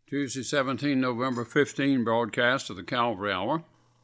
Tuesday, 17 November 15 broadcast of the Calvary Hour.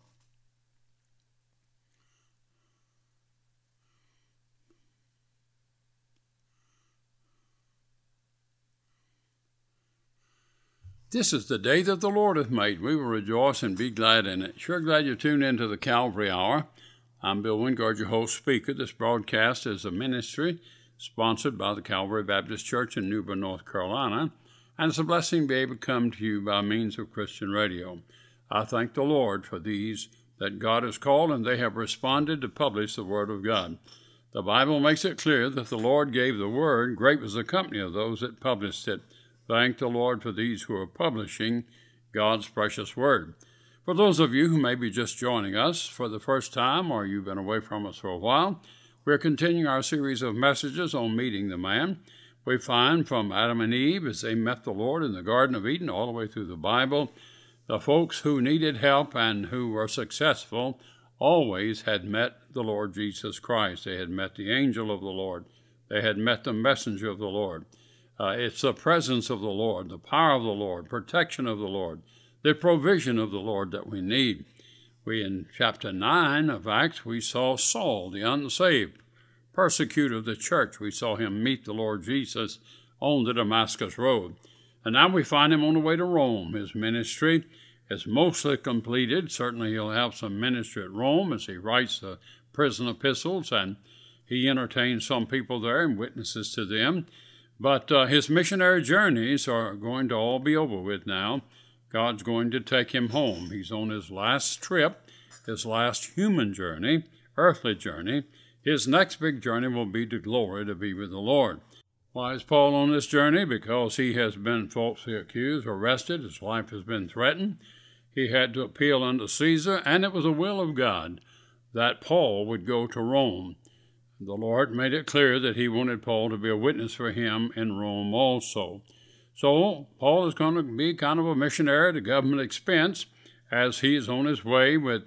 This is the day that the Lord hath made. We will rejoice and be glad in it. Sure glad you tuned into the Calvary Hour. I'm Bill Wingard, your host speaker. This broadcast is a ministry sponsored by the Calvary Baptist Church in New Bern, North Carolina. And it's a blessing to be able to come to you by means of Christian radio. I thank the Lord for these that God has called, and they have responded to publish the Word of God. The Bible makes it clear that the Lord gave the Word. Great was the company of those that published it. Thank the Lord for these who are publishing God's precious Word. For those of you who may be just joining us for the first time, or you've been away from us for a while, we're continuing our series of messages on meeting the man. We find from Adam and Eve as they met the Lord in the Garden of Eden all the way through the Bible, the folks who needed help and who were successful always had met the Lord Jesus Christ. They had met the angel of the Lord. They had met the messenger of the Lord. It's the presence of the Lord, the power of the Lord, protection of the Lord, the provision of the Lord that we need. In chapter 9 of Acts, we saw Saul, the unsaved, persecutor of the church. We saw him meet the Lord Jesus on the Damascus Road. And now we find him on the way to Rome. His ministry is mostly completed. Certainly he'll have some ministry at Rome as he writes the prison epistles, and he entertains some people there and witnesses to them. But his missionary journeys are going to all be over with now. God's going to take him home. He's on his last trip, his last human journey, earthly journey. His next big journey will be to glory, to be with the Lord. Why is Paul on this journey? Because he has been falsely accused, arrested. His life has been threatened. He had to appeal unto Caesar, and it was the will of God that Paul would go to Rome. The Lord made it clear that he wanted Paul to be a witness for him in Rome also. So Paul is going to be kind of a missionary at a government expense as he is on his way with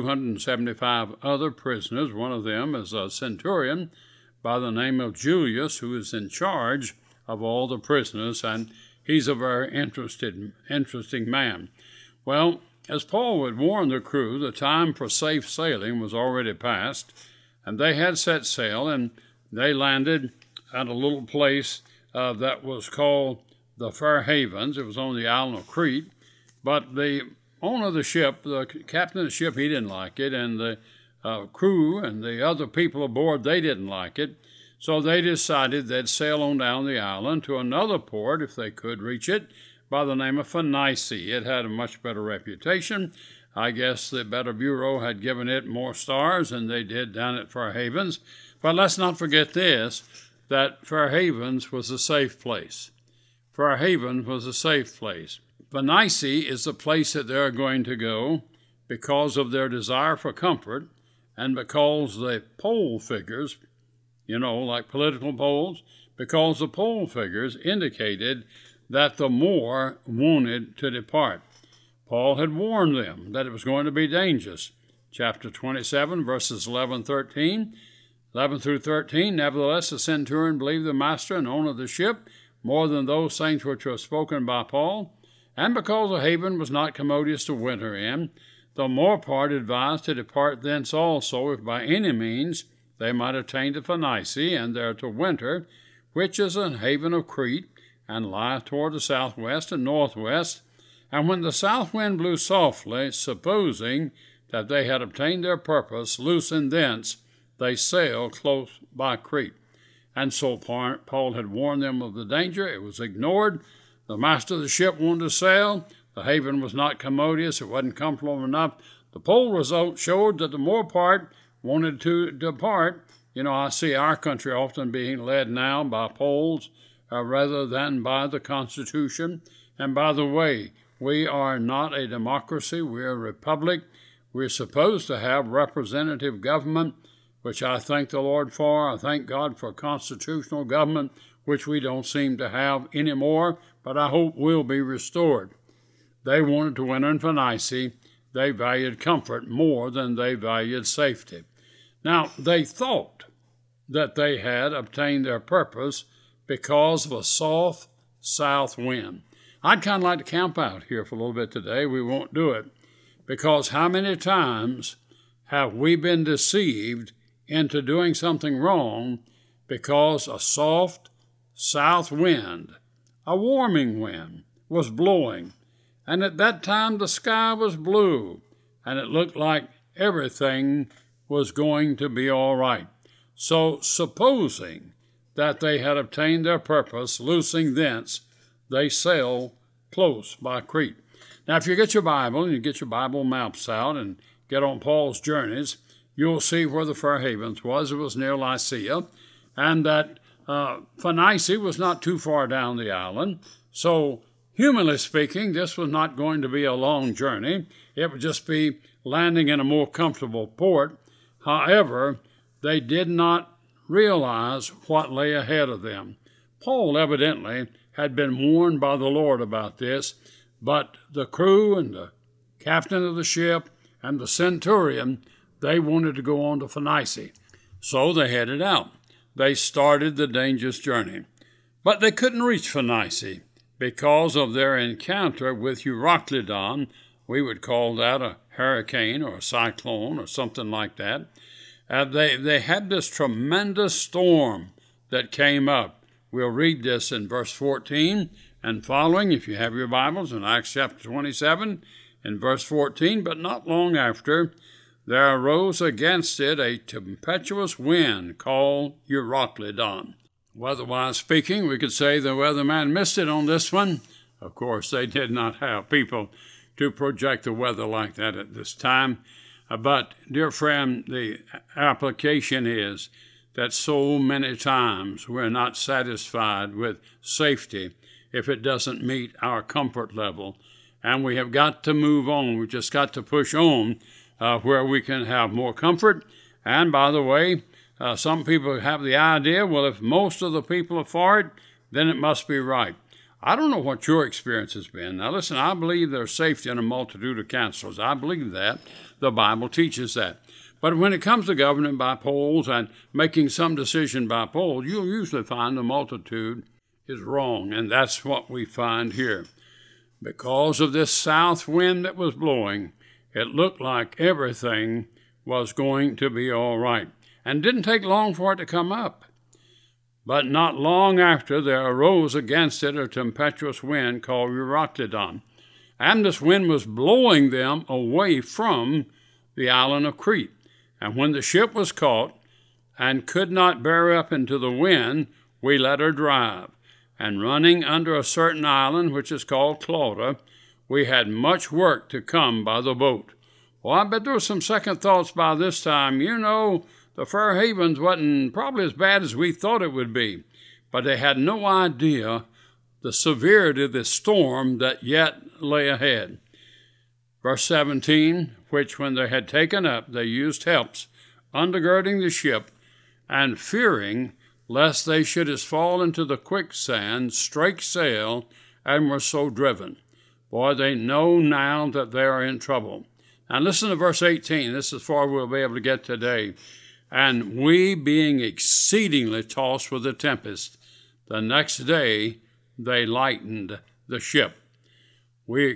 275 other prisoners. One of them is a centurion by the name of Julius, who is in charge of all the prisoners, and he's a very interesting man. Well, as Paul would warn the crew, the time for safe sailing was already past, and they had set sail, and they landed at a little place that was called the Fair Havens. It was on the island of Crete, but the owner of the ship, the captain of the ship, he didn't like it, and the crew and the other people aboard, they didn't like it. So they decided they'd sail on down the island to another port, if they could reach it, by the name of Phoenicia. It had a much better reputation. I guess the Better Bureau had given it more stars than they did down at Fair Havens. But let's not forget this, that Fair Havens was a safe place. Fair Havens was a safe place. Phoenicia is the place that they're going to go because of their desire for comfort and because the poll figures, like political polls, because the poll figures indicated that the more wanted to depart. Paul had warned them that it was going to be dangerous. Chapter 27, verses 11 through 13, Nevertheless, the centurion believed the master and owner of the ship more than those things which were spoken by Paul. And because the haven was not commodious to winter in, the more part advised to depart thence also, if by any means they might attain to Phoenicia, and there to winter, which is a haven of Crete, and lieth toward the southwest and northwest. And when the south wind blew softly, supposing that they had obtained their purpose, loosened thence, they sailed close by Crete. And so Paul had warned them of the danger. It was ignored. The master of the ship wanted to sail. The haven was not commodious. It wasn't comfortable enough. The poll result showed that the more part wanted to depart. I see our country often being led now by polls rather than by the Constitution. And by the way, we are not a democracy. We're a republic. We're supposed to have representative government, which I thank the Lord for. I thank God for constitutional government, which we don't seem to have anymore, but I hope will be restored. They wanted to winter in Phoenicia. They valued comfort more than they valued safety. Now, they thought that they had obtained their purpose because of a soft south wind. I'd kind of like to camp out here for a little bit today. We won't do it because how many times have we been deceived into doing something wrong because a soft south wind, a warming wind, was blowing, and at that time the sky was blue, and it looked like everything was going to be all right. So, supposing that they had obtained their purpose, loosing thence, they sailed close by Crete. Now, if you get your Bible and you get your Bible maps out and get on Paul's journeys, you'll see where the Fair Havens was. It was near Lycia, and that Phoenicia was not too far down the island. So, humanly speaking, this was not going to be a long journey. It would just be landing in a more comfortable port. However, they did not realize what lay ahead of them. Paul evidently had been warned by the Lord about this, but the crew and the captain of the ship and the centurion, they wanted to go on to Phoenicia. So they headed out. They started the dangerous journey. But they couldn't reach Phoenicia because of their encounter with Euroclydon. We would call that a hurricane or a cyclone or something like that. They had this tremendous storm that came up. We'll read this in verse 14 and following, if you have your Bibles, in Acts chapter 27, in verse 14. But not long after, there arose against it a tempestuous wind called Euroclydon. Weather-wise speaking, we could say the weatherman missed it on this one. Of course, they did not have people to project the weather like that at this time. But, dear friend, the application is that so many times we're not satisfied with safety if it doesn't meet our comfort level. And we have got to move on. We've just got to push on where we can have more comfort. And by the way, some people have the idea, well, if most of the people are for it, then it must be right. I don't know what your experience has been. Now listen, I believe there's safety in a multitude of counselors. I believe that. The Bible teaches that. But when it comes to governing by polls and making some decision by polls, you'll usually find the multitude is wrong. And that's what we find here. Because of this south wind that was blowing, it looked like everything was going to be all right. And it didn't take long for it to come up. But not long after, there arose against it a tempestuous wind called Euroclydon. And this wind was blowing them away from the island of Crete. And when the ship was caught and could not bear up into the wind, we let her drive. And running under a certain island, which is called Clauda, we had much work to come by the boat. Well, I bet there were some second thoughts by this time. You know, the Fair Havens wasn't probably as bad as we thought it would be, but they had no idea the severity of the storm that yet lay ahead. Verse 17, which when they had taken up, they used helps, undergirding the ship, and fearing lest they should as fall into the quicksand, strake sail, and were so driven. Boy, they know now that they are in trouble. Now listen to verse 18. This is far we'll be able to get today. And we, being exceedingly tossed with the tempest, the next day they lightened the ship. Being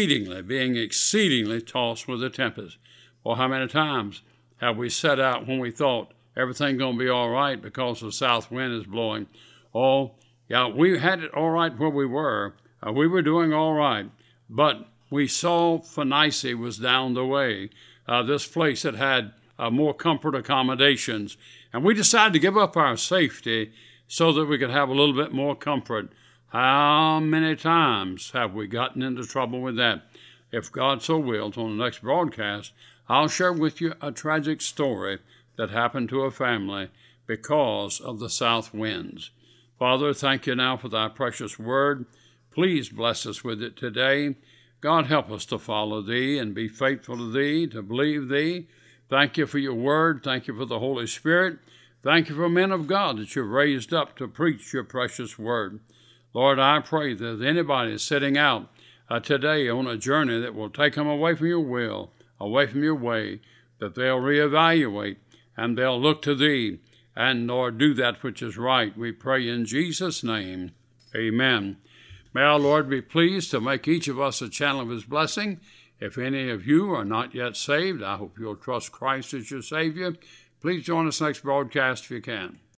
exceedingly tossed with the tempest. Well, how many times have we set out when we thought everything's going to be all right because the south wind is blowing? Oh, yeah, we had it all right where we were. We were doing all right. But we saw Phoenicia was down the way. This place that had more comfort accommodations. And we decided to give up our safety so that we could have a little bit more comfort. How many times have we gotten into trouble with that? If God so wills, on the next broadcast, I'll share with you a tragic story that happened to a family because of the south winds. Father, thank you now for thy precious word. Please bless us with it today. God, help us to follow thee and be faithful to thee, to believe thee. Thank you for your word. Thank you for the Holy Spirit. Thank you for men of God that you've raised up to preach your precious word. Lord, I pray that anybody is setting out today on a journey that will take them away from your will, away from your way, that they'll reevaluate and they'll look to thee and, Lord, do that which is right. We pray in Jesus' name. Amen. May our Lord be pleased to make each of us a channel of his blessing. If any of you are not yet saved, I hope you'll trust Christ as your Savior. Please join us next broadcast if you can.